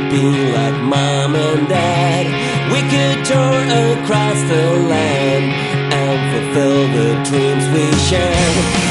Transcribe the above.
be like mom and dad. We could tour across the land and fulfill the dreams we shared.